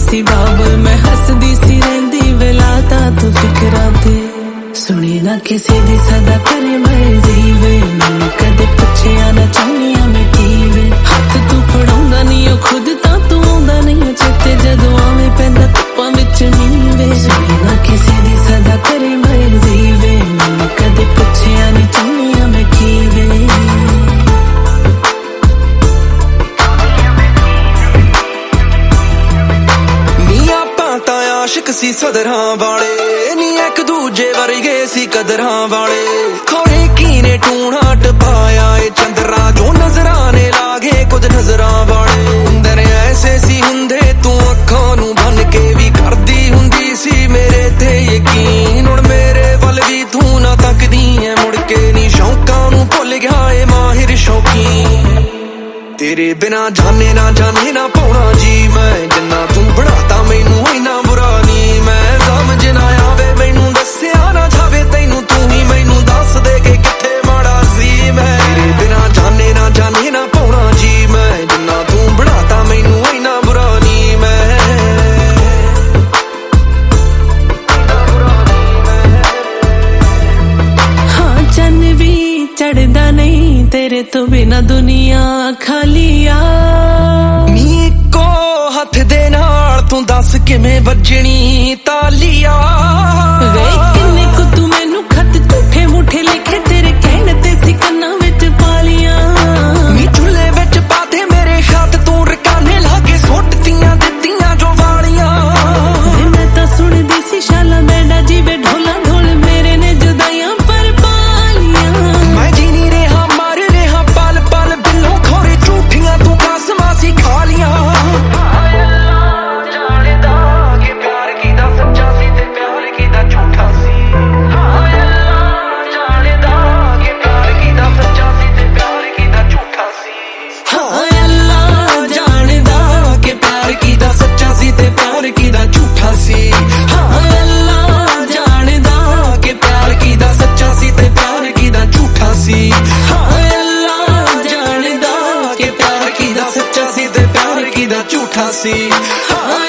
सी बाबल मैं हसदी सी रहिंदी वेलाता तू फिकरा ते सुनी ना किसी दी सदा करे मर्जी वे मैनू कदे पुछया ना चाहनिया मैं कीवे हथ तू फड़ाउंदा नहीं ओ खुद तां तू आउंदा नहीं चेते जदों आवें पैंदा धुप्पां विच नीवे सुनी ना किसी दी सदा करे मर्जी वे मैनू कदे पुछया नहीं चाहनिया मैं कीवे आशिक सी सदरां वाले नी एक दूजे वर्गे सी कदरां वाले खोरे कीने टूणा टपाया ए चंदरा जो नजराने लागे कुछ नजरां वाले हुंदे ने ऐसे सी हुंदे तू अखां नू बन के भी करदी हुंदी सी मेरे ते यकीन हुण मेरे वल भी तू ना तकदी ऐ मुड़ के नी शौकां नू भुल गया ए माहिर शौकीन तेरे बिना जाने ना पाउणा जी मैं जिन्ना तू बढ़ाता मैनू इना बुरा नी मैं समझ ना आवे मैनू दस्सिया ना जावे तैनू तू ही मैनू दस दे के किथे माड़ा सी मैं तेरे बिना जाने ना पाउणा जी मैं जिन्ना तू बढ़ाता मैनू इना बुरा नी मैं हाँ चन भी चढ़दा नहीं तेरे तो बिना दुनिया खाली आ नीको हथ दे नाल तू दस किवें वजनी तालिया वे किन्ने को तू मैनू खत झूठे मूठे लिखे तेरे कहने ते सी कन्नां विच पालियां नी चुल्हे विच पाते मेरे खत तू रकाने लाके सुट्टियां दित्तियां जो वालियां वे मैं तां सुणदी सी शाला मैंडा जीवे ढोला ढोल मेरे ने जुदाइयां पर पालियां मैं जी नहीं रहा मर रहा पल पल बिल्लों खोरे झूठियां तू कसमां सी खा लियां झूठा सी